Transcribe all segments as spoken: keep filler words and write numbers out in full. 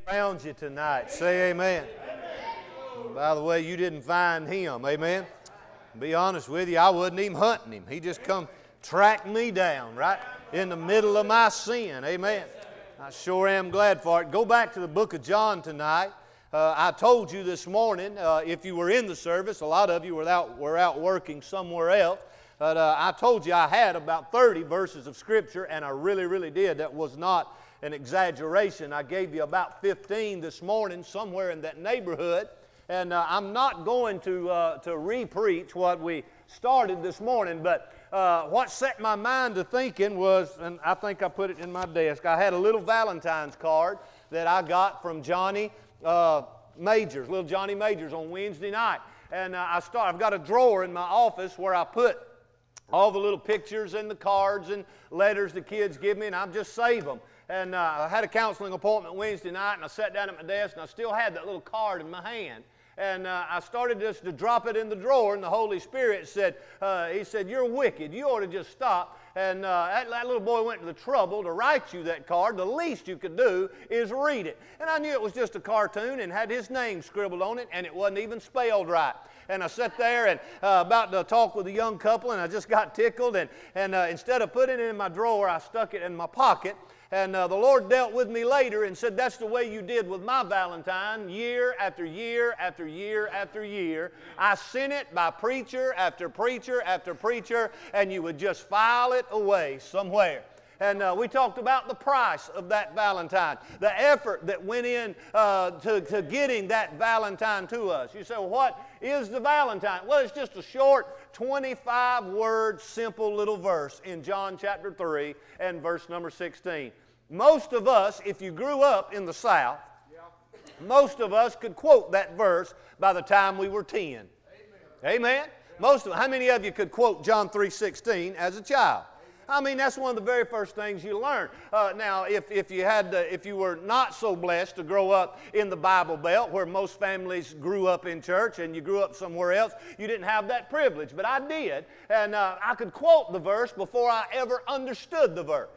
Found you tonight. Say amen. Amen. By the way, you didn't find him. Amen. To be honest with you, I wasn't even hunting him. He just come track me down right in the middle of my sin. Amen. I sure am glad for it. Go back to the book of John tonight. Uh, I told you this morning, uh, if you were in the service, a lot of you were out, were out working somewhere else. But uh, I told you I had about thirty verses of Scripture, and I really, really did. That was not an exaggeration. I gave you about fifteen this morning, somewhere in that neighborhood. And uh, I'm not going to, uh, to re-preach what we started this morning, but uh, what set my mind to thinking was, and I think I put it in my desk, I had a little Valentine's card that I got from Johnny uh, Majors, little Johnny Majors on Wednesday night. And uh, I start, I've got a drawer in my office where I put all the little pictures and the cards and letters the kids give me, and I just save them. And uh, I had a counseling appointment Wednesday night, and I sat down at my desk, and I still had that little card in my hand. And uh, I started just to drop it in the drawer, and the Holy Spirit said, uh, he said, "You're wicked. You ought to just stop." And uh, that, that little boy went to the trouble to write you that card. The least you could do is read it. And I knew it was just a cartoon and had his name scribbled on it, and it wasn't even spelled right. And I sat there and uh, about to talk with a young couple, and I just got tickled. And, and uh, instead of putting it in my drawer, I stuck it in my pocket. And uh, the Lord dealt with me later and said, "That's the way you did with my Valentine year after year after year after year. I sent it by preacher after preacher after preacher, and you would just file it away somewhere." And uh, we talked about the price of that Valentine, the effort that went in uh, to, to getting that Valentine to us. You say, "Well, what is the Valentine?" Well, it's just a short twenty-five word simple little verse in John chapter three and verse number sixteen. Most of us, if you grew up in the South, yeah. most of us could quote that verse by the time we were ten. Amen. Amen? Yeah. Most of, how many of you could quote John three sixteen as a child? I mean, that's one of the very first things you learn. Uh, now, if, if, you had to, if you were not so blessed to grow up in the Bible Belt, where most families grew up in church, and you grew up somewhere else, you didn't have that privilege. But I did, and uh, I could quote the verse before I ever understood the verse.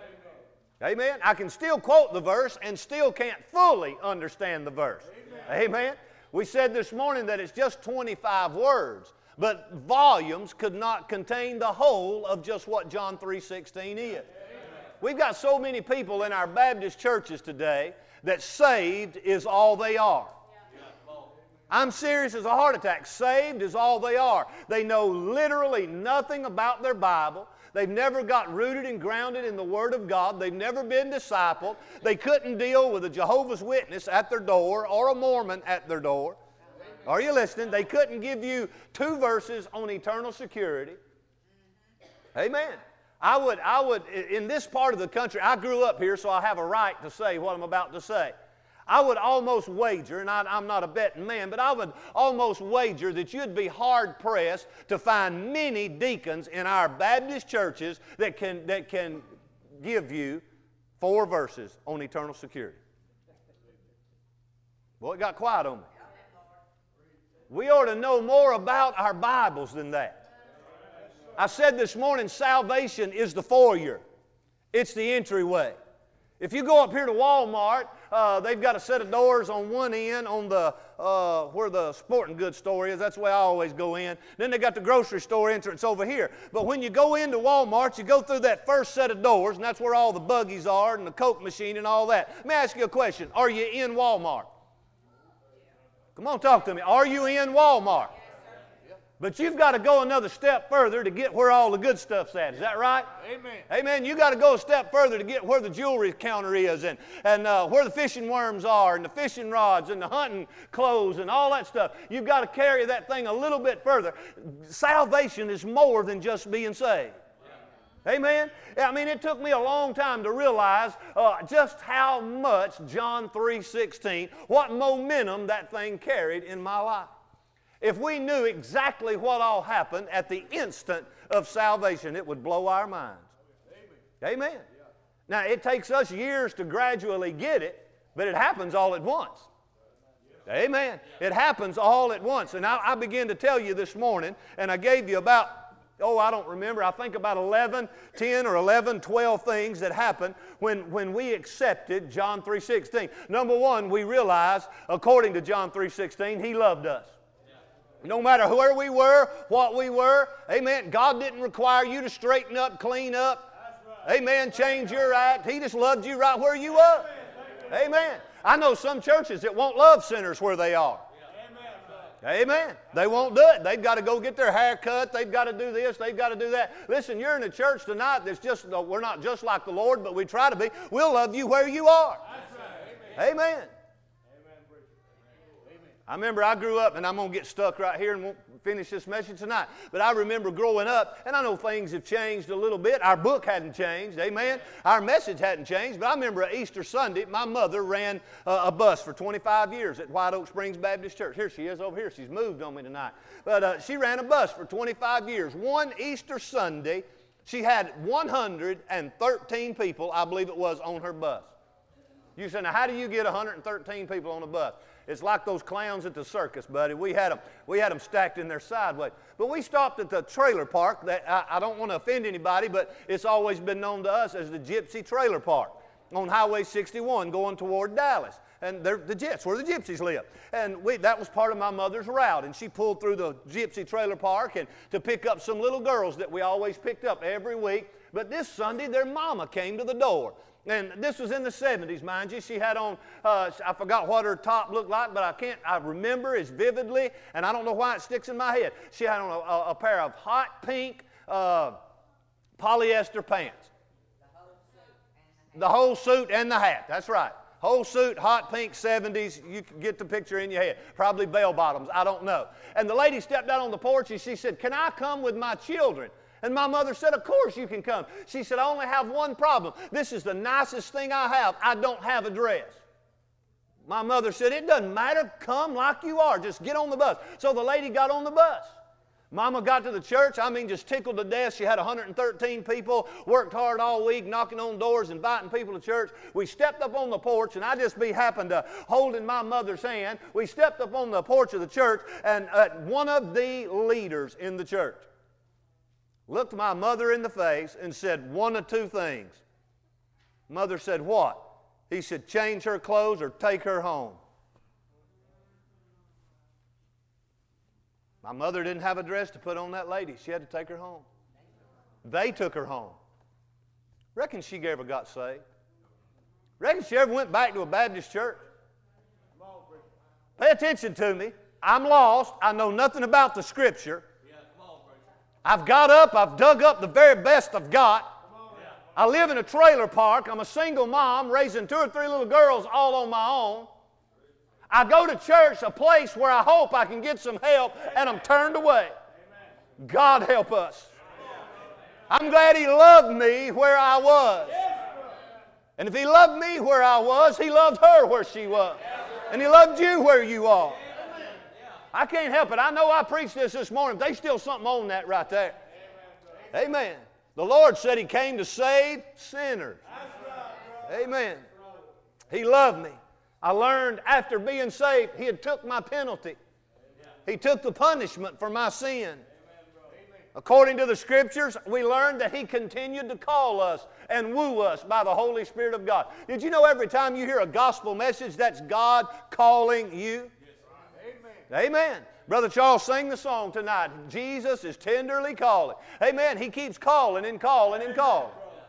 Amen. Amen. I can still quote the verse and still can't fully understand the verse. Amen. Amen. We said this morning that it's just twenty-five words. But volumes could not contain the whole of just what John three sixteen is. Amen. We've got so many people in our Baptist churches today that saved is all they are. I'm serious as a heart attack. Saved is all they are. They know literally nothing about their Bible. They've never got rooted and grounded in the Word of God. They've never been discipled. They couldn't deal with a Jehovah's Witness at their door or a Mormon at their door. Are you listening? They couldn't give you two verses on eternal security. Amen. I would, I would, in this part of the country, I grew up here, so I have a right to say what I'm about to say. I would almost wager, and I, I'm not a betting man, but I would almost wager that you'd be hard-pressed to find many deacons in our Baptist churches that can, that can give you four verses on eternal security. Boy, it got quiet on me. We ought to know more about our Bibles than that. I said this morning, salvation is the foyer. It's the entryway. If you go up here to Walmart, uh, they've got a set of doors on one end on the uh, where the sporting goods store is. That's the way I always go in. Then they got the grocery store entrance over here. But when you go into Walmart, you go through that first set of doors, and that's where all the buggies are and the Coke machine and all that. Let me ask you a question. Are you in Walmart? Come on, talk to me. Are you in Walmart? But you've got to go another step further to get where all the good stuff's at. Is that right? Amen. Amen. You've got to go a step further to get where the jewelry counter is and, and uh, where the fishing worms are and the fishing rods and the hunting clothes and all that stuff. You've got to carry that thing a little bit further. Salvation is more than just being saved. Amen? I mean, it took me a long time to realize uh, just how much John three sixteen, what momentum that thing carried in my life. If we knew exactly what all happened at the instant of salvation, it would blow our minds. Amen. Amen. Now, it takes us years to gradually get it, but it happens all at once. Amen. It happens all at once. And I, I began to tell you this morning, and I gave you about oh, I don't remember, I think about eleven, ten or eleven, twelve things that happened when, when we accepted John three sixteen. Number one, we realized, according to John three sixteen, He loved us. No matter where we were, what we were, amen, God didn't require you to straighten up, clean up, amen, change your act. He just loved you right where you were. Amen. I know some churches that won't love sinners where they are. Amen. They won't do it. They've got to go get their hair cut. They've got to do this. They've got to do that. Listen, you're in a church tonight that's just, we're not just like the Lord, but we try to be. We'll love you where you are. Amen. Amen. I remember I grew up, and I'm going to get stuck right here and won't finish this message tonight. But I remember growing up, and I know things have changed a little bit. Our book hadn't changed, amen. Our message hadn't changed. But I remember at Easter Sunday, my mother ran uh, a bus for twenty-five years at White Oak Springs Baptist Church. Here she is over here. She's moved on me tonight. But uh, she ran a bus for twenty-five years. One Easter Sunday, she had one hundred thirteen people, I believe it was, on her bus. You say, now how do you get one hundred thirteen people on a bus? It's like those clowns at the circus, buddy. We had them, we had them stacked in there sideways. But we stopped at the trailer park. That I, I don't want to offend anybody, but it's always been known to us as the Gypsy Trailer Park on Highway sixty-one going toward Dallas. And they're the Gypsies, where the Gypsies live. And we, that was part of my mother's route. And she pulled through the Gypsy Trailer Park and to pick up some little girls that we always picked up every week. But this Sunday, their mama came to the door. And this was in the seventies, mind you. She had on, uh, I forgot what her top looked like, but I can't, I remember as vividly, and I don't know why it sticks in my head. She had on a, a pair of hot pink uh, polyester pants. The whole suit and the hat, that's right. Whole suit, hot pink seventies, you can get the picture in your head. Probably bell bottoms, I don't know. And the lady stepped out on the porch and she said, "Can I come with my children?" And my mother said, "Of course you can come." She said, "I only have one problem. This is the nicest thing I have. I don't have a dress." My mother said, "It doesn't matter. Come like you are. Just get on the bus." So the lady got on the bus. Mama got to the church, I mean, just tickled to death. She had one hundred thirteen people, worked hard all week, knocking on doors, inviting people to church. We stepped up on the porch, and I just be happened to holding my mother's hand. We stepped up on the porch of the church, and uh, one of the leaders in the church looked my mother in the face and said one of two things. Mother said, "What?" He said, "Change her clothes or take her home." My mother didn't have a dress to put on that lady. She had to take her home. They took her home. Reckon she ever got saved? Reckon she ever went back to a Baptist church? Pay attention to me. I'm lost. I know nothing about the Scripture. I've got up. I've dug up the very best I've got. I live in a trailer park. I'm a single mom raising two or three little girls all on my own. I go to church, a place where I hope I can get some help, and I'm turned away. God help us. I'm glad He loved me where I was. And if He loved me where I was, He loved her where she was. And He loved you where you are. I can't help it. I know I preached this this morning. There's still something on that right there. Amen. The Lord said He came to save sinners. Amen. He loved me. I learned after being saved, He had took my penalty. He took the punishment for my sin. According to the Scriptures, we learned that He continued to call us and woo us by the Holy Spirit of God. Did you know every time you hear a gospel message, that's God calling you? Amen. Amen. Brother Charles sang the song tonight. Jesus is tenderly calling. Amen. He keeps calling and calling and calling.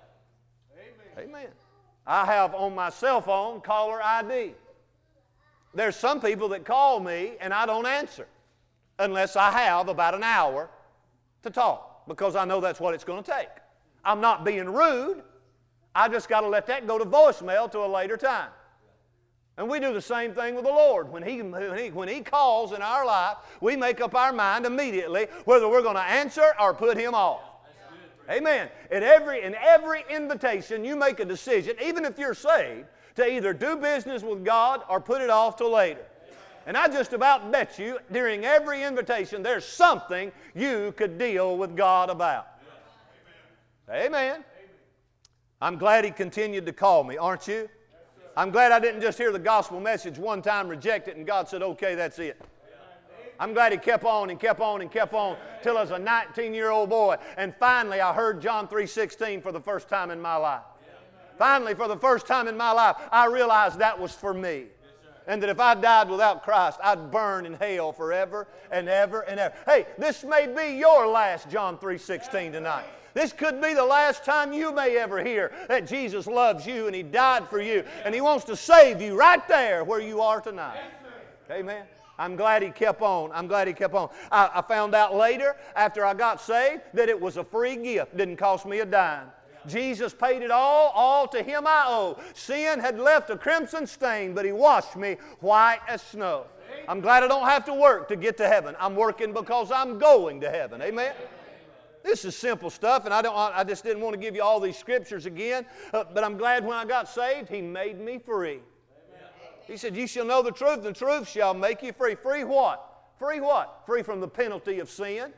Amen. Amen. I have on my cell phone caller I D. There's some people that call me and I don't answer unless I have about an hour to talk, because I know that's what it's going to take. I'm not being rude. I just got to let that go to voicemail to a later time. And we do the same thing with the Lord. When He, when He, when he calls in our life, we make up our mind immediately whether we're going to answer or put Him off. Amen. In every, in every invitation, you make a decision, even if you're saved, to either do business with God or put it off till later. And I just about bet you, during every invitation, there's something you could deal with God about. Amen. Amen. I'm glad He continued to call me, aren't you? I'm glad I didn't just hear the gospel message one time, reject it, and God said, "Okay, that's it." I'm glad he kept on and kept on and kept on till I was a nineteen-year-old boy. And finally, I heard John three sixteen for the first time in my life. Finally, for the first time in my life, I realized that was for me. And that if I died without Christ, I'd burn in hell forever and ever and ever. Hey, this may be your last John three sixteen tonight. This could be the last time you may ever hear that Jesus loves you and He died for you and He wants to save you right there where you are tonight. Amen. I'm glad he kept on. I'm glad he kept on. I, I found out later, after I got saved, that it was a free gift. Didn't cost me a dime. Jesus paid it all. All to Him I owe. Sin had left a crimson stain, but He washed me white as snow. I'm glad I don't have to work to get to heaven. I'm working because I'm going to heaven. Amen. This is simple stuff, and I don't. I just didn't want to give you all these scriptures again. Uh, but I'm glad when I got saved, He made me free. He said, "You shall know the truth, and the truth shall make you free." Free what? Free what? Free from the penalty of sin.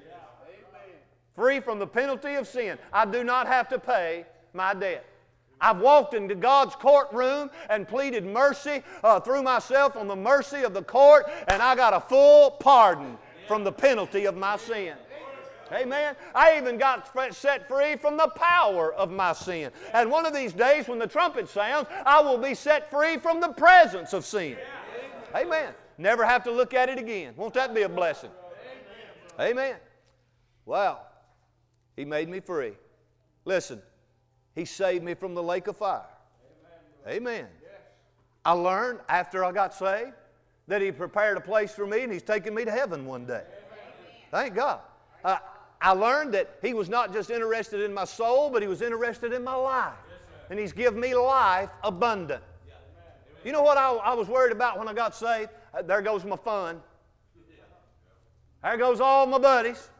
Free from the penalty of sin. I do not have to pay my debt. I've walked into God's courtroom and pleaded mercy uh, through myself on the mercy of the court, and I got a full pardon from the penalty of my sin. Amen. I even got set free from the power of my sin. And one of these days when the trumpet sounds, I will be set free from the presence of sin. Amen. Never have to look at it again. Won't that be a blessing? Amen. Wow. He made me free. Listen, He saved me from the lake of fire. Amen. I learned after I got saved that He prepared a place for me and He's taking me to heaven one day. Thank God. Uh, I learned that He was not just interested in my soul, but He was interested in my life. And He's given me life abundant. You know what I, I was worried about when I got saved? Uh, there goes my fun. There goes all my buddies.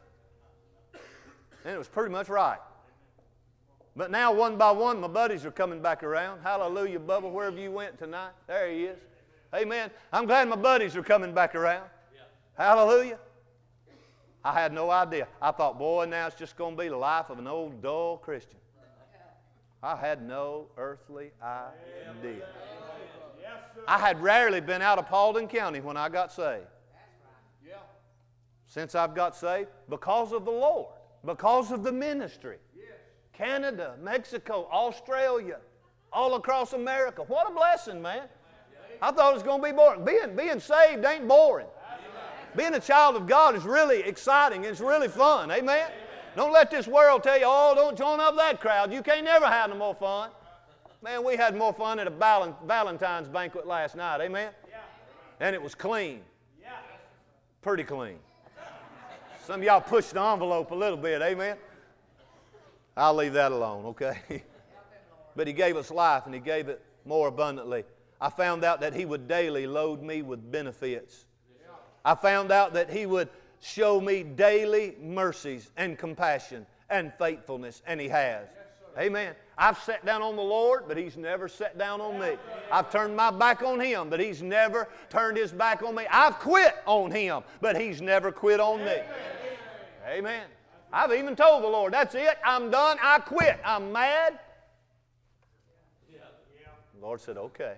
And it was pretty much right. But now one by one, my buddies are coming back around. Hallelujah, Bubba, wherever you went tonight. There he is. Amen. I'm glad my buddies are coming back around. Hallelujah. I had no idea. I thought, boy, now it's just going to be the life of an old, dull Christian. I had no earthly idea. I had rarely been out of Paulding County when I got saved. Since I've got saved, because of the Lord, because of the ministry. Canada, Mexico, Australia, all across America. What a blessing, man. I thought it was going to be boring. Being, being saved ain't boring. Being a child of God is really exciting. It's really fun. Amen? Amen? Don't let this world tell you, oh, don't join up that crowd. You can't never have no more fun. Man, we had more fun at a Valentine's banquet last night. Amen? Yeah. And it was clean. Yeah. Pretty clean. Some of y'all pushed the envelope a little bit. Amen? I'll leave that alone, okay? But He gave us life, and He gave it more abundantly. I found out that He would daily load me with benefits. I found out that He would show me daily mercies and compassion and faithfulness, and He has. Amen. I've sat down on the Lord, but He's never sat down on me. I've turned my back on Him, but He's never turned His back on me. I've quit on Him, but He's never quit on me. Amen. I've even told the Lord, that's it, I'm done, I quit, I'm mad. The Lord said, okay.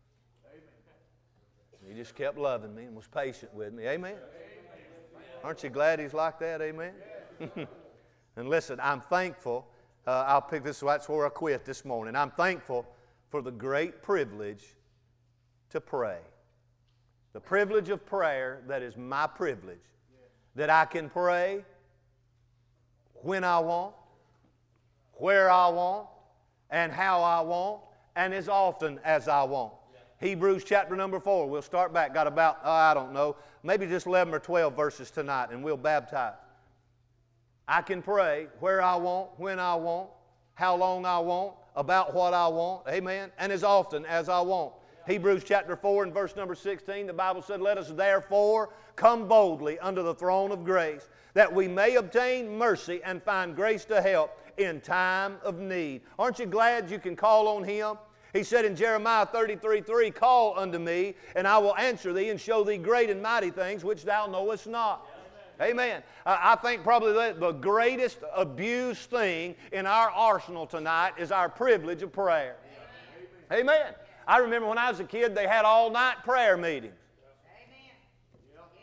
He just kept loving me and was patient with me. Amen? Aren't you glad He's like that? Amen? And listen, I'm thankful. Uh, I'll pick this, that's where I quit this morning. I'm thankful for the great privilege to pray. The privilege of prayer that is my privilege. That I can pray when I want, where I want, and how I want, and as often as I want. Hebrews chapter number four. We'll start back. Got about, oh, I don't know, maybe just eleven or twelve verses tonight, and we'll baptize. I can pray where I want, when I want, how long I want, about what I want, amen, and as often as I want. Hebrews chapter four and verse number sixteen, the Bible said, let us therefore come boldly unto the throne of grace, that we may obtain mercy and find grace to help in time of need. Aren't you glad you can call on Him? He said in Jeremiah thirty-three three, call unto me, and I will answer thee and show thee great and mighty things which thou knowest not. Amen. Amen. I think probably the, the greatest abused thing in our arsenal tonight is our privilege of prayer. Amen. Amen. I remember when I was a kid, they had all-night prayer meetings. Amen.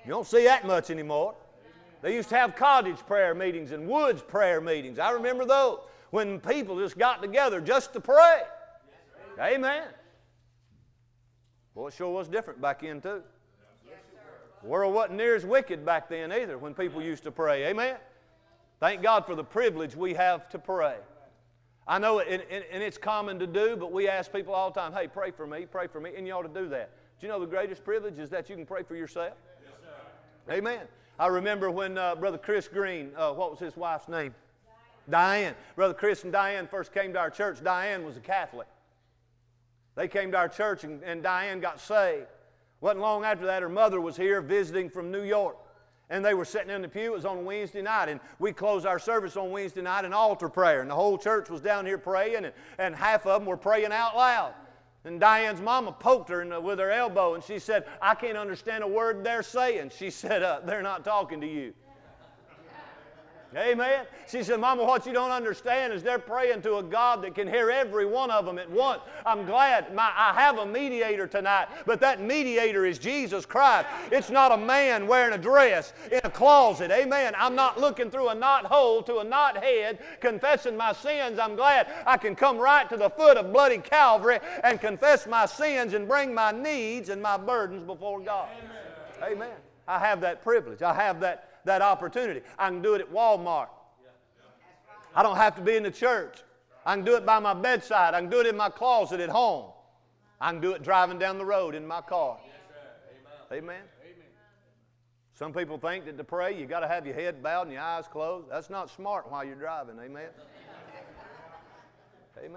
You don't see that much anymore. They used to have cottage prayer meetings and woods prayer meetings. I remember those when people just got together just to pray. Amen. Well, it sure was different back then too. The world wasn't near as wicked back then either when people used to pray. Amen. Thank God for the privilege we have to pray. I know it, and, and it's common to do, but we ask people all the time, hey, pray for me, pray for me, and you ought to do that. Do you know the greatest privilege is that you can pray for yourself? Yes, sir. Amen. I remember when uh, Brother Chris Green, uh, what was his wife's name? Diane. Diane. Brother Chris and Diane first came to our church. Diane was a Catholic. They came to our church, and, and Diane got saved. Wasn't long after that, her mother was here visiting from New York. And they were sitting in the pew. It was on a Wednesday night. And we closed our service on Wednesday night in altar prayer. And the whole church was down here praying. And, and half of them were praying out loud. And Diane's mama poked her in the, with her elbow. And she said, I can't understand a word they're saying. She said, uh, they're not talking to you. Amen. She said, Mama, what you don't understand is they're praying to a God that can hear every one of them at once. I'm glad my, I have a mediator tonight, but that mediator is Jesus Christ. It's not a man wearing a dress in a closet. Amen. I'm not looking through a knot hole to a knot head confessing my sins. I'm glad I can come right to the foot of bloody Calvary and confess my sins and bring my needs and my burdens before God. Amen. Amen. I have that privilege. I have that that opportunity. I can do it at Walmart. I don't have to be in the church. I can do it by my bedside. I can do it in my closet at home. I can do it driving down the road in my car. Amen. Amen. Some people think that to pray you got to have your head bowed and your eyes closed. That's not smart while you're driving. Amen. Amen.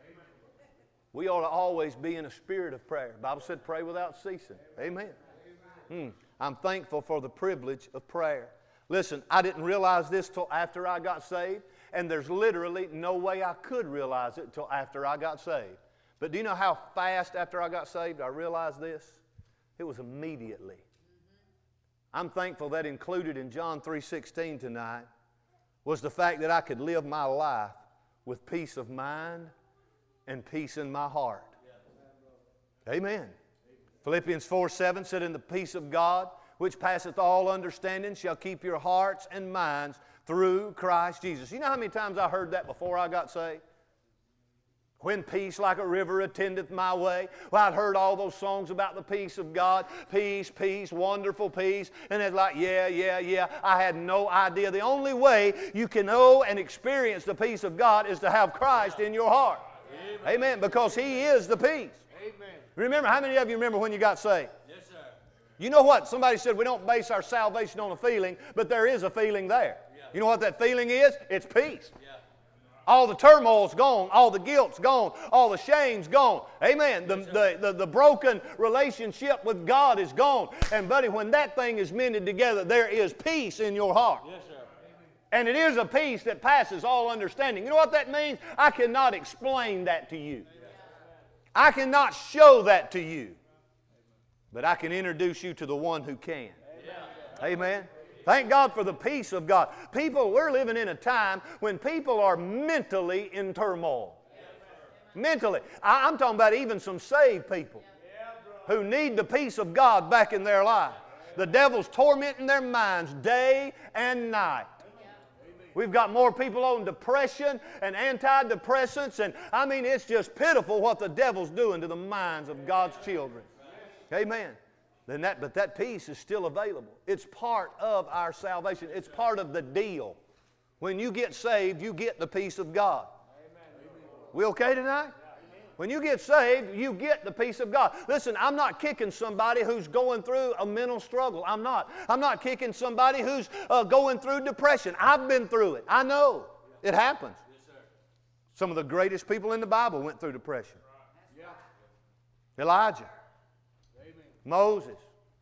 We ought to always be in a spirit of prayer. The Bible said pray without ceasing. Amen. Hmm. I'm thankful for the privilege of prayer. Listen, I didn't realize this till after I got saved, and there's literally no way I could realize it till after I got saved. But do you know how fast after I got saved I realized this? It was immediately. I'm thankful that included in John three sixteen tonight was the fact that I could live my life with peace of mind and peace in my heart. Amen. Philippians four seven said, "In the peace of God, which passeth all understanding, shall keep your hearts and minds through Christ Jesus." You know how many times I heard that before I got saved? When peace like a river attendeth my way. Well, I'd heard all those songs about the peace of God. Peace, peace, wonderful peace. And it's like, yeah, yeah, yeah. I had no idea. The only way you can know and experience the peace of God is to have Christ in your heart. Amen. Amen. Because He is the peace. Amen. Remember, how many of you remember when you got saved? Yes, sir. You know what? Somebody said we don't base our salvation on a feeling, but there is a feeling there. Yeah. You know what that feeling is? It's peace. Yeah. All the turmoil's gone. All the guilt's gone. All the shame's gone. Amen. The, the, the, the broken relationship with God is gone. And buddy, when that thing is mended together, there is peace in your heart. Yes, sir. And it is a peace that passes all understanding. You know what that means? I cannot explain that to you. I cannot show that to you. But I can introduce you to the one who can. Amen. Thank God for the peace of God. People, we're living in a time when people are mentally in turmoil. Mentally. I, I'm talking about even some saved people who need the peace of God back in their life. The devil's tormenting their minds day and night. We've got more people on depression and antidepressants, and I mean, it's just pitiful what the devil's doing to the minds of God's children. Amen. Then that, but that peace is still available. It's part of our salvation. It's part of the deal. When you get saved, you get the peace of God. We okay tonight? When you get saved, you get the peace of God. Listen, I'm not kicking somebody who's going through a mental struggle. I'm not. I'm not kicking somebody who's uh, going through depression. I've been through it. I know. It happens. Some of the greatest people in the Bible went through depression. Elijah. Moses.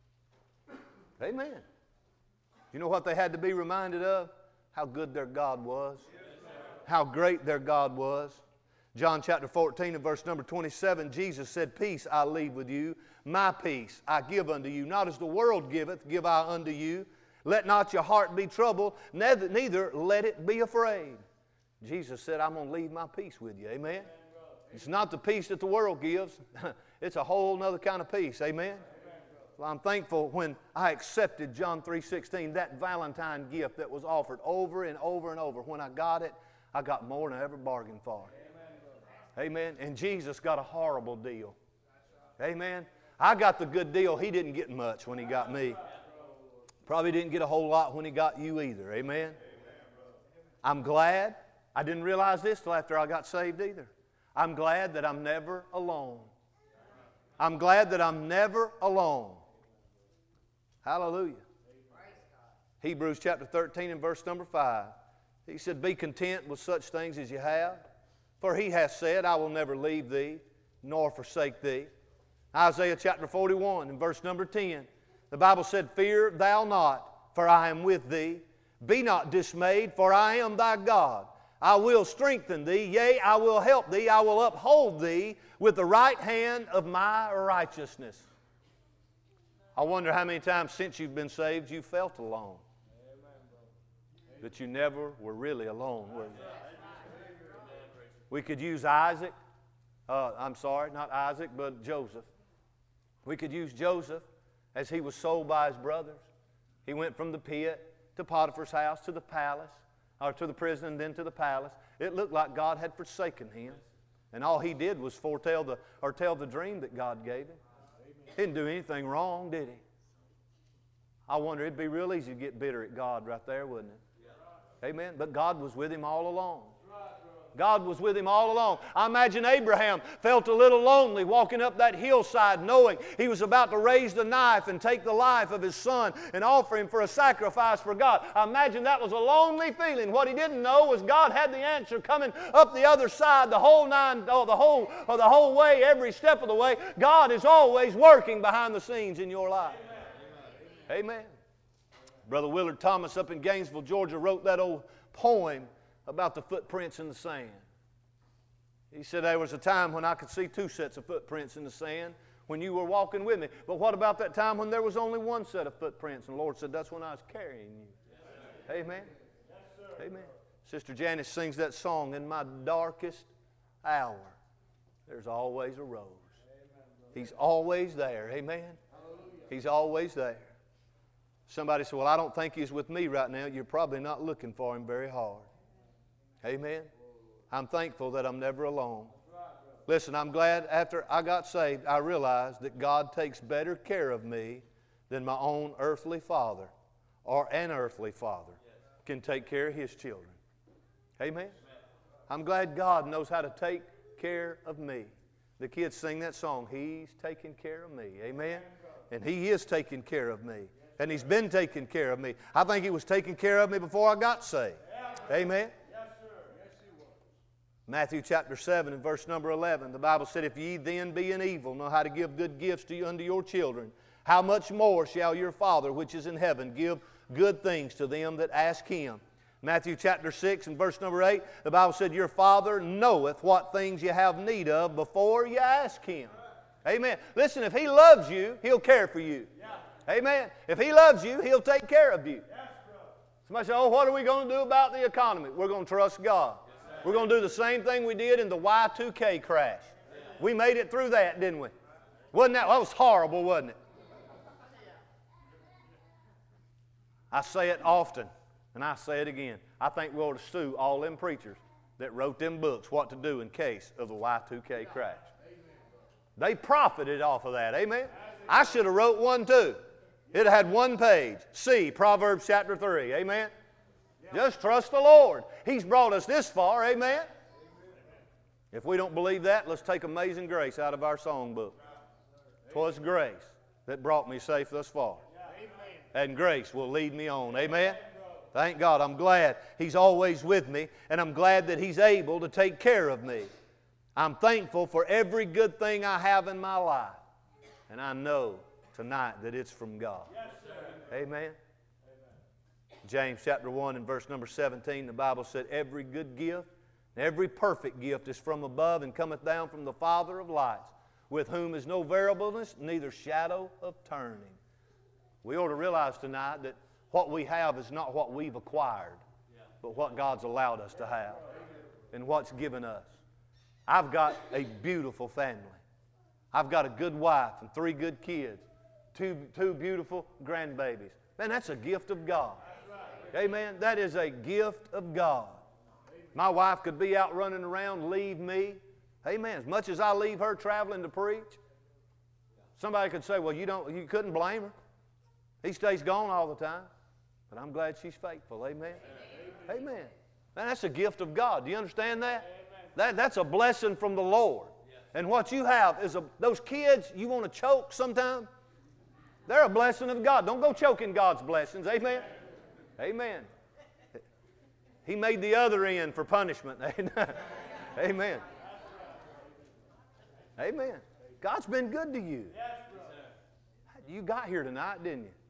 Amen. You know what they had to be reminded of? How good their God was. How great their God was. John chapter fourteen and verse number twenty-seven, Jesus said, "Peace I leave with you, my peace I give unto you. Not as the world giveth, give I unto you. Let not your heart be troubled, neither, neither let it be afraid." Jesus said, "I'm going to leave my peace with you." Amen. It's not the peace that the world gives. It's a whole other kind of peace. Amen. I'm thankful when I accepted John three sixteen, that Valentine gift that was offered over and over and over. When I got it, I got more than I ever bargained for. Amen. And Jesus got a horrible deal. Amen. I got the good deal. He didn't get much when He got me. Probably didn't get a whole lot when He got you either. Amen. I'm glad. I didn't realize this till after I got saved either. I'm glad that I'm never alone. I'm glad that I'm never alone. Hallelujah. Hebrews chapter thirteen and verse number five. He said, be content with such things as you have. For He hath said, I will never leave thee, nor forsake thee. Isaiah chapter forty-one and verse number ten. The Bible said, fear thou not, for I am with thee. Be not dismayed, for I am thy God. I will strengthen thee, yea, I will help thee. I will uphold thee with the right hand of my righteousness. I wonder how many times since you've been saved you felt alone. But you never were really alone, were you? We could use Isaac. Uh, I'm sorry, not Isaac, but Joseph. We could use Joseph as he was sold by his brothers. He went from the pit to Potiphar's house to the palace, or to the prison and then to the palace. It looked like God had forsaken him. And all he did was foretell the, or tell the dream that God gave him. He didn't do anything wrong, did he? I wonder, it'd be real easy to get bitter at God right there, wouldn't it? Amen. But God was with him all along. God was with him all along. I imagine Abraham felt a little lonely walking up that hillside knowing he was about to raise the knife and take the life of his son and offer him for a sacrifice for God. I imagine that was a lonely feeling. What he didn't know was God had the answer coming up the other side the whole nine, oh, the whole, or the whole way, every step of the way. God is always working behind the scenes in your life. Amen. Amen. Brother Willard Thomas up in Gainesville, Georgia wrote that old poem about the footprints in the sand. He said there was a time when I could see two sets of footprints in the sand when you were walking with me. But what about that time when there was only one set of footprints? And the Lord said, that's when I was carrying you. Yes, amen. Yes, sir. Amen. Sister Janice sings that song, in my darkest hour, there's always a rose. Amen, He's always there. Amen. Hallelujah. He's always there. Somebody said, well, I don't think He's with me right now. You're probably not looking for Him very hard. Amen. I'm thankful that I'm never alone. Listen, I'm glad after I got saved, I realized that God takes better care of me than my own earthly father or an earthly father can take care of his children. Amen. I'm glad God knows how to take care of me. The kids sing that song, He's taking care of me. Amen. And He is taking care of me. And He's been taking care of me. I think He was taking care of me before I got saved. Amen. Matthew chapter seven and verse number eleven, the Bible said, if ye then being evil know how to give good gifts to you unto your children, how much more shall your Father which is in heaven give good things to them that ask Him? Matthew chapter six and verse number eight, the Bible said, your Father knoweth what things you have need of before you ask Him. Amen. Listen, if He loves you, He'll care for you. Amen. If He loves you, He'll take care of you. Somebody say, oh, what are we going to do about the economy? We're going to trust God. We're going to do the same thing we did in the Y two K crash. We made it through that, didn't we? Wasn't that? That was horrible, wasn't it? I say it often, and I say it again. I think we ought to sue all them preachers that wrote them books, what to do in case of the Y two K crash. They profited off of that. Amen? I should have wrote one too. It had one page. See, Proverbs chapter three. Amen? Just trust the Lord. He's brought us this far. Amen? If we don't believe that, let's take Amazing Grace out of our songbook. 'Twas grace that brought me safe thus far. And grace will lead me on. Amen? Thank God. I'm glad He's always with me, and I'm glad that He's able to take care of me. I'm thankful for every good thing I have in my life. And I know tonight that it's from God. Amen? James chapter one and verse number seventeen, the Bible said, every good gift, every perfect gift is from above and cometh down from the Father of lights, with whom is no variableness, neither shadow of turning. We ought to realize tonight that what we have is not what we've acquired, but what God's allowed us to have and what's given us. I've got a beautiful family. I've got a good wife and three good kids. two, two beautiful grandbabies. Man, that's a gift of God. Amen. That is a gift of God. My wife could be out running around, leave me. Amen. As much as I leave her traveling to preach, somebody could say, well, you don't, you couldn't blame her. He stays gone all the time. But I'm glad she's faithful. Amen. Amen. Amen. Man, that's a gift of God. Do you understand that? That that's a blessing from the Lord. And what you have is a, those kids you want to choke sometime. They're a blessing of God. Don't go choking God's blessings. Amen. Amen. He made the other end for punishment. Amen. Amen. God's been good to you. You got here tonight, didn't you?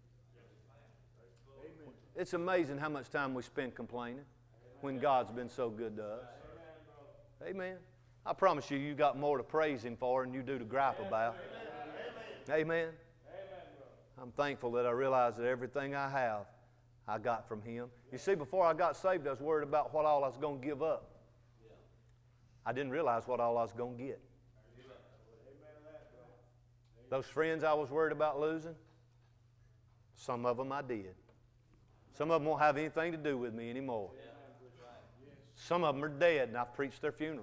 It's amazing how much time we spend complaining when God's been so good to us. Amen. I promise you, you got more to praise Him for than you do to gripe about. Amen. I'm thankful that I realize that everything I have, I got from Him. You see, before I got saved, I was worried about what all I was going to give up. I didn't realize what all I was going to get. Those friends I was worried about losing, some of them I did. Some of them won't have anything to do with me anymore. Some of them are dead, and I've preached their funerals.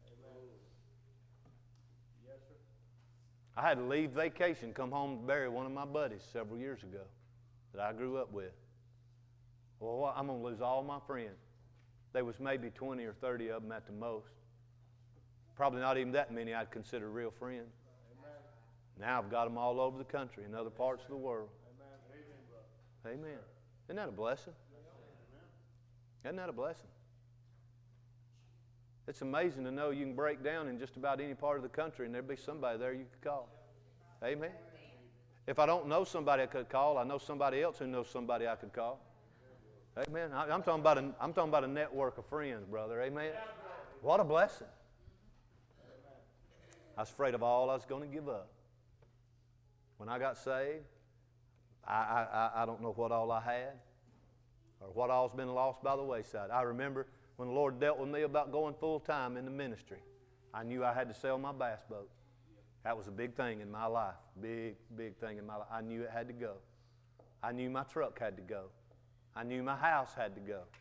I had to leave vacation, come home to bury one of my buddies several years ago that I grew up with. Well, I'm going to lose all my friends. There was maybe twenty or thirty of them at the most. Probably not even that many I'd consider real friends. Now I've got them all over the country in other parts of the world. Amen. Isn't that a blessing? Isn't that a blessing? It's amazing to know you can break down in just about any part of the country and there'll be somebody there you could call. Amen. If I don't know somebody I could call, I know somebody else who knows somebody I could call. Amen. I'm talking about a, I'm talking about a network of friends, brother. Amen. What a blessing. I was afraid of all I was going to give up. When I got saved, I, I, I don't know what all I had or what all's been lost by the wayside. I remember when the Lord dealt with me about going full time in the ministry, I knew I had to sell my bass boat. That was a big thing in my life. Big, big thing in my life. I knew it had to go. I knew my truck had to go. I knew my house had to go.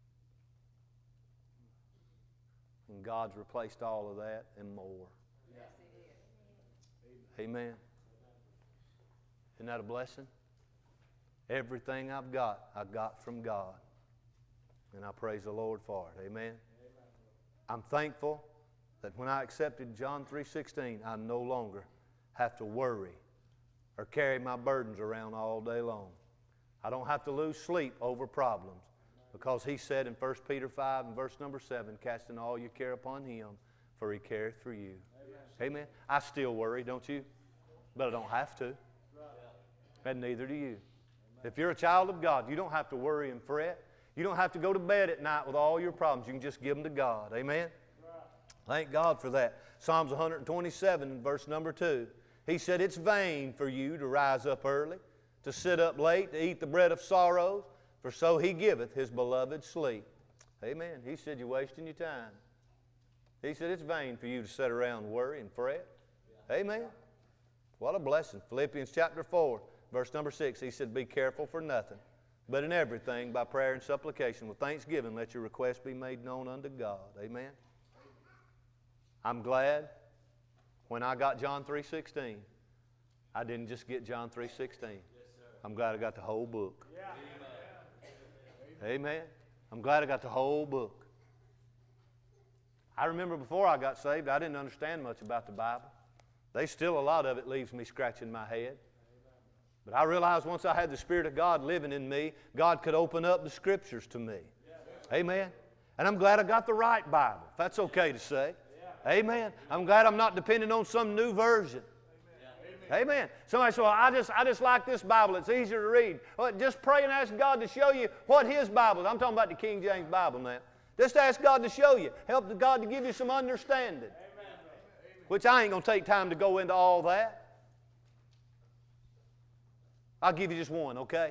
And God's replaced all of that and more. Yes, He did. Amen. Isn't that a blessing? Everything I've got, I got from God. And I praise the Lord for it. Amen. Amen. I'm thankful that when I accepted John three sixteen, I no longer have to worry or carry my burdens around all day long. I don't have to lose sleep over problems because He said in First Peter five and verse number seven, casting all your care upon Him, for He careth for you. Amen. Amen. I still worry, don't you? But I don't have to. And neither do you. If you're a child of God, you don't have to worry and fret. You don't have to go to bed at night with all your problems. You can just give them to God. Amen? Thank God for that. Psalms one twenty-seven, verse number two. He said, it's vain for you to rise up early, to sit up late, to eat the bread of sorrows, for so He giveth His beloved sleep. Amen. He said, you're wasting your time. He said, it's vain for you to sit around and worry and fret. Amen. What a blessing. Philippians chapter four, verse number six. He said, be careful for nothing, but in everything by prayer and supplication with thanksgiving let your requests be made known unto God. Amen. I'm glad when I got John three sixteen, I didn't just get John three sixteen. I'm glad I got the whole book. Amen. I'm glad I got the whole book. I remember before I got saved, I didn't understand much about the Bible. They still, a lot of it leaves me scratching my head. But I realized once I had the Spirit of God living in me, God could open up the Scriptures to me. Amen. And I'm glad I got the right Bible, if that's okay to say. Amen. I'm glad I'm not depending on some new version. Amen. Somebody said, well, I just, I just like this Bible. It's easier to read. Well, just pray and ask God to show you what His Bible is. I'm talking about the King James Bible now. Just ask God to show you. Help God to give you some understanding. Which I ain't going to take time to go into all that. I'll give you just one, okay?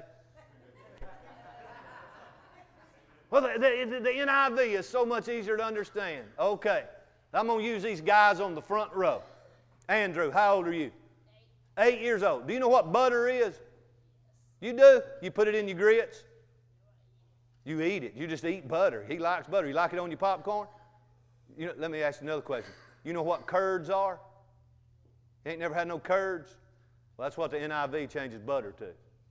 Well, the, the, the N I V is so much easier to understand. Okay. I'm going to use these guys on the front row. Andrew, how old are you? Eight years old. Do you know what butter is? You do? You put it in your grits? You eat it. You just eat butter. He likes butter. You like it on your popcorn? You know, let me ask you another question. You know what curds are? You ain't never had no curds? Well, that's what the N I V changes butter to.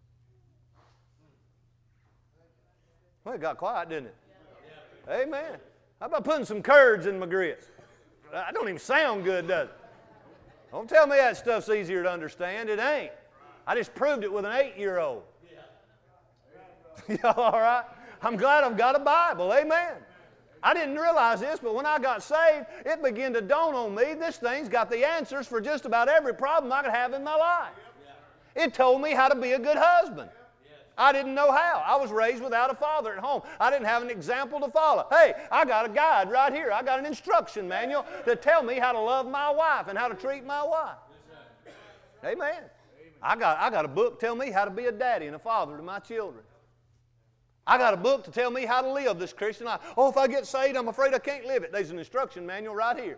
Well, it got quiet, didn't it? Yeah. Amen. How about putting some curds in my grits? That don't even sound good, does it? Don't tell me that stuff's easier to understand. It ain't. I just proved it with an eight-year-old. Yeah. Y'all all right? I'm glad I've got a Bible. Amen. I didn't realize this, but when I got saved, it began to dawn on me, this thing's got the answers for just about every problem I could have in my life. It told me how to be a good husband. I didn't know how. I was raised without a father at home. I didn't have an example to follow. Hey, I got a guide right here. I got an instruction manual to tell me how to love my wife and how to treat my wife. Amen. I got, I got a book to tell me how to be a daddy and a father to my children. I got a book to tell me how to live this Christian life. Oh, if I get saved, I'm afraid I can't live it. There's an instruction manual right here.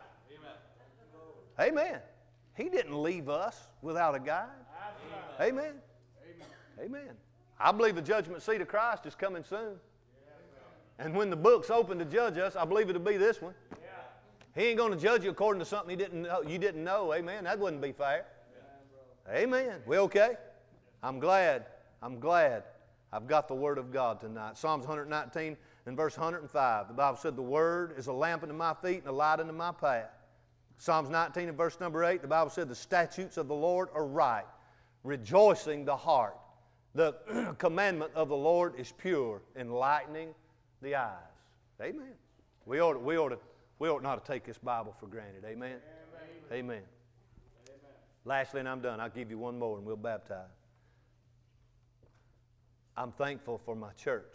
Amen. Amen. He didn't leave us without a guide. Amen. Amen. I believe the judgment seat of Christ is coming soon. And when the book's open to judge us, I believe it'll be this one. He ain't going to judge you according to something he didn't know, you didn't know. Amen. That wouldn't be fair. Amen. We okay? I'm glad. I'm glad I've got the Word of God tonight. Psalms one nineteen and verse one oh five. The Bible said, the Word is a lamp unto my feet and a light unto my path. Psalms nineteen and verse number eight, the Bible said, the statutes of the Lord are right, rejoicing the heart. The commandment of the Lord is pure, enlightening the eyes. Amen. We ought, we ought, to, we ought not to take this Bible for granted. Amen. Amen. Amen. Amen. Lastly, and I'm done, I'll give you one more and we'll baptize. I'm thankful for my church.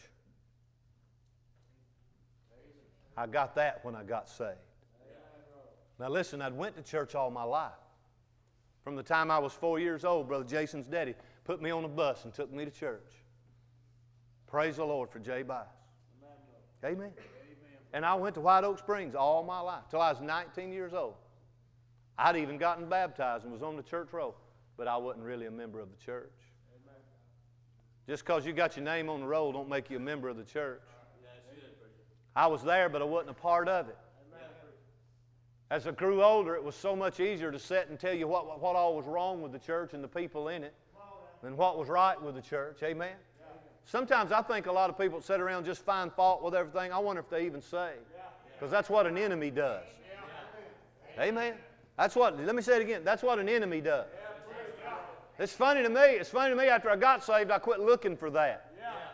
I got that when I got saved. Now listen, I'd went to church all my life. From the time I was four years old, Brother Jason's daddy put me on a bus and took me to church. Praise the Lord for Jay Bice. Amen. Amen. And I went to White Oak Springs all my life, till I was nineteen years old. I'd even gotten baptized and was on the church roll, but I wasn't really a member of the church. Amen. Just because you got your name on the roll don't make you a member of the church. I was there, but I wasn't a part of it. Amen. As I grew older, it was so much easier to sit and tell you what, what, what all was wrong with the church and the people in it than what was right with the church. Amen? Sometimes I think a lot of people sit around and just find fault with everything. I wonder if they even saved. Because that's what an enemy does. Amen? That's what, let me say it again, that's what an enemy does. It's funny to me, it's funny to me after I got saved, I quit looking for that.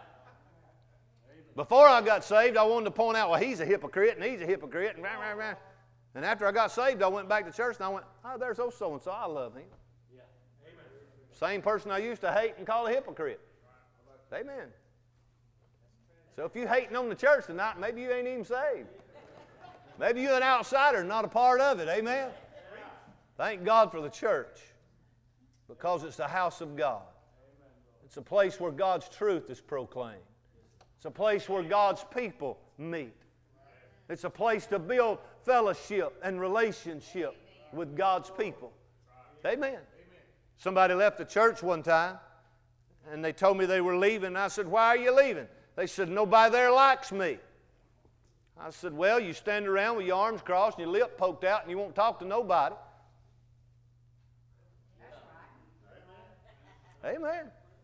Before I got saved, I wanted to point out, well, he's a hypocrite and he's a hypocrite. And, rah, rah, rah. And after I got saved, I went back to church and I went, oh, there's old so-and-so, I love him. Same person I used to hate and call a hypocrite. Amen. So if you're hating on the church tonight, maybe you ain't even saved. Maybe you're an outsider, not a part of it. Amen. Thank God for the church, because it's the house of God. It's a place where God's truth is proclaimed. It's a place where God's people meet. It's a place to build fellowship and relationship with God's people. Amen. Somebody left the church one time, and they told me they were leaving. And I said, why are you leaving? They said, nobody there likes me. I said, well, you stand around with your arms crossed and your lip poked out and you won't talk to nobody. Amen.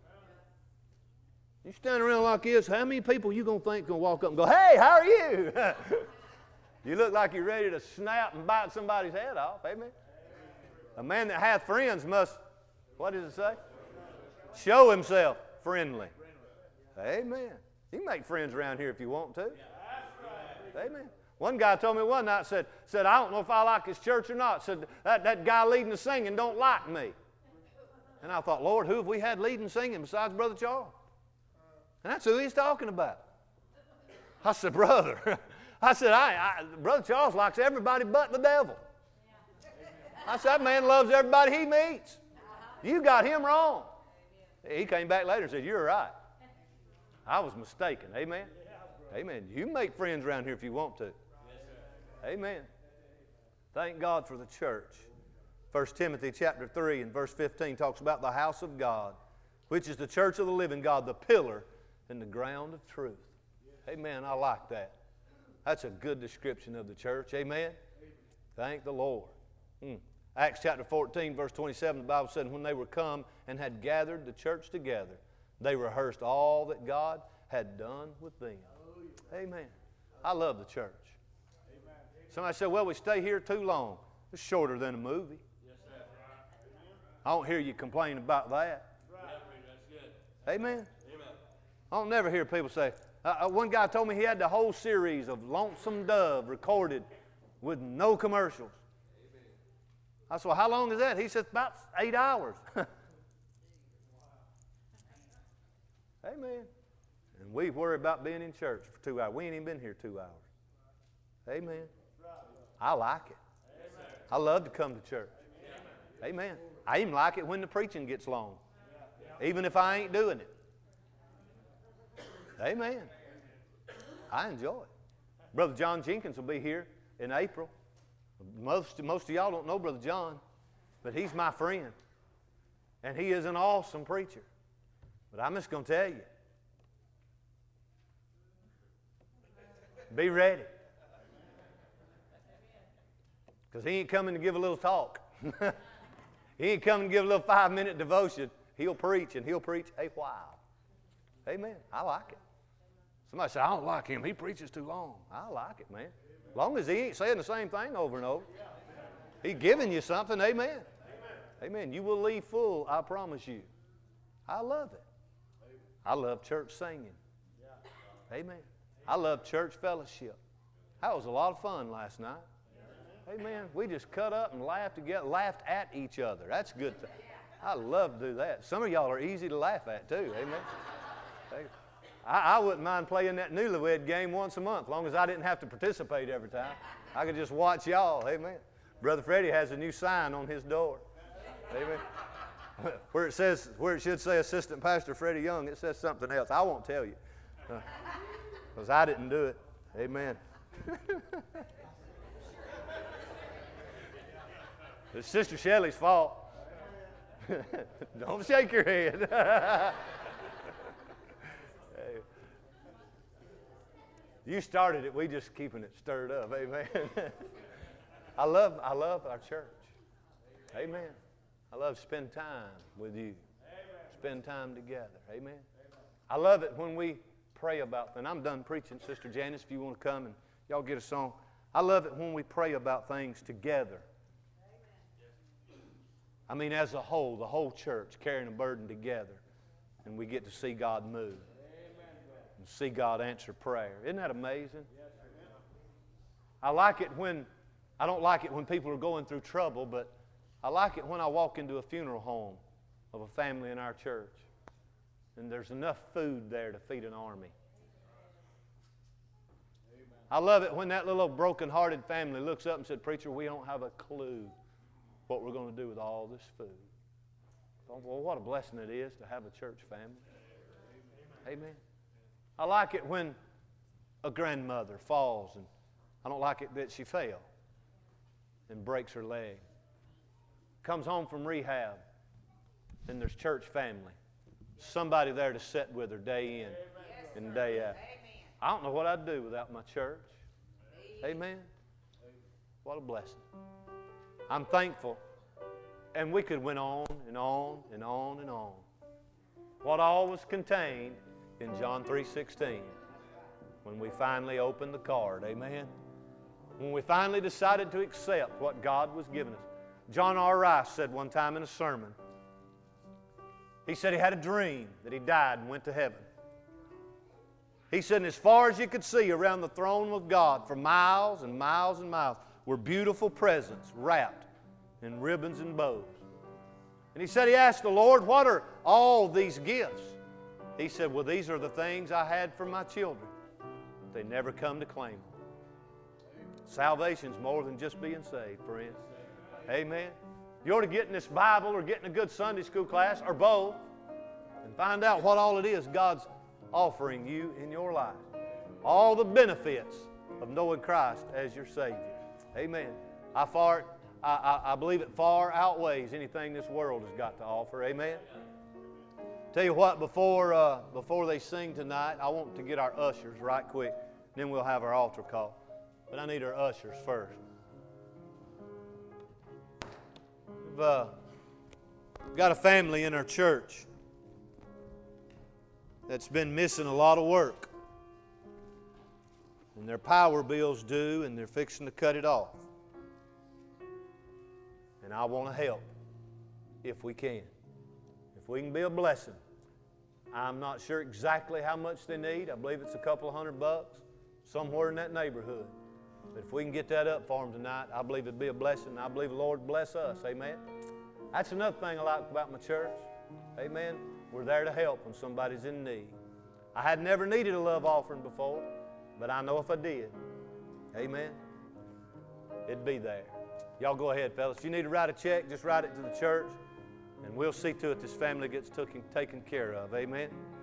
You stand around like this, how many people you going to think going to walk up and go, hey, how are you? You look like you're ready to snap and bite somebody's head off. Amen. A man that hath friends must, what does it say? Show himself friendly. Amen. You can make friends around here if you want to. Amen. One guy told me one night, said, said I don't know if I like his church or not. Said, that, that guy leading the singing don't like me. And I thought, Lord, who have we had leading singing besides Brother Charles? And that's who he's talking about. I said, brother, I said, I, I, Brother Charles likes everybody but the devil. I said, that man loves everybody he meets. You got him wrong. He came back later and said, you're right. I was mistaken. Amen. Amen. You can make friends around here if you want to. Amen. Thank God for the church. First Timothy chapter three and verse fifteen talks about the house of God, which is the church of the living God, the pillar and the ground of truth. Amen. I like that. That's a good description of the church. Amen. Thank the Lord. Hmm. Acts chapter fourteen, verse twenty-seven, the Bible said, when they were come and had gathered the church together, they rehearsed all that God had done with them. Amen. I love the church. Somebody said, well, we stay here too long. It's shorter than a movie. I don't hear you complain about that. Amen. I don't never hear people say, uh, one guy told me he had the whole series of Lonesome Dove recorded with no commercials. I said, well, how long is that? He said, about eight hours. Amen. And we worry about being in church for two hours. We ain't even been here two hours. Amen. I like it. I love to come to church. Amen. I even like it when the preaching gets long, even if I ain't doing it. Amen. I enjoy it. Brother John Jenkins will be here in April. Most, most of y'all don't know Brother John, but he's my friend. And he is an awesome preacher. But I'm just going to tell you, be ready. Because he ain't coming to give a little talk. He ain't coming to give a little five-minute devotion. He'll preach, and he'll preach a while. Amen. I like it. Somebody say, I don't like him. He preaches too long. I like it, man. As long as he ain't saying the same thing over and over. He's giving you something. Amen. Amen. You will leave full, I promise you. I love it. I love church singing. Amen. I love church fellowship. That was a lot of fun last night. Amen. We just cut up and laughed together, laughed at each other. That's good. I love to do that. Some of y'all are easy to laugh at too. Amen. I, I wouldn't mind playing that newlywed game once a month, as long as I didn't have to participate every time. I could just watch y'all. Amen. Brother Freddie has a new sign on his door. Amen. Where it says, where it should say Assistant Pastor Freddie Young, it says something else. I won't tell you, because uh, I didn't do it. Amen. It's Sister Shelley's fault. Don't shake your head. You started it. We just keeping it stirred up. Amen. I love, I love our church. Amen. I love spend time with you. Spend time together. Amen. I love it when we pray about things. I'm done preaching, Sister Janice, if you want to come and y'all get a song. I love it when we pray about things together. I mean, as a whole, the whole church carrying a burden together, and we get to see God move and see God answer prayer. Isn't that amazing? I like it when, I don't like it when people are going through trouble, but I like it when I walk into a funeral home of a family in our church, and there's enough food there to feed an army. I love it when that little broken-hearted family looks up and said, Preacher, we don't have a clue what we're going to do with all this food. Well, what a blessing it is to have a church family. Amen. I like it when a grandmother falls, and I don't like it that she fell and breaks her leg. Comes home from rehab, and there's church family. Somebody there to sit with her day in and day out. I don't know what I'd do without my church. Amen. What a blessing. I'm thankful. And we could went on and on and on and on. What all was contained in John three sixteen when we finally opened the card. Amen. When we finally decided to accept what God was giving us. John R. Rice said one time in a sermon, he said he had a dream that he died and went to heaven. He said, and as far as you could see around the throne of God for miles and miles and miles were beautiful presents wrapped in ribbons and bows. And he said he asked the Lord, what are all these gifts? He said, well, these are the things I had for my children. They never come to claim them. Salvation's more than just being saved, friends. Amen. You ought to get in this Bible or get in a good Sunday school class or both and find out what all it is God's offering you in your life. All the benefits of knowing Christ as your Savior. Amen. I far, I, I, I believe it far outweighs anything this world has got to offer. Amen. Tell you what, before, uh, before they sing tonight, I want to get our ushers right quick. Then we'll have our altar call. But I need our ushers first. We've uh, got a family in our church that's been missing a lot of work. And their power bill's due, and they're fixing to cut it off. And I want to help if we can. If we can be a blessing. I'm not sure exactly how much they need. I believe it's a couple of hundred bucks, somewhere in that neighborhood. But if we can get that up for them tonight, I believe it'd be a blessing. I believe the Lord bless us. Amen. That's another thing I like about my church. Amen. We're there to help when somebody's in need. I had never needed a love offering before, but I know if I did, amen, it'd be there. Y'all go ahead, fellas. If you need to write a check, just write it to the church, and we'll see to it this family gets taken, taken care of. Amen.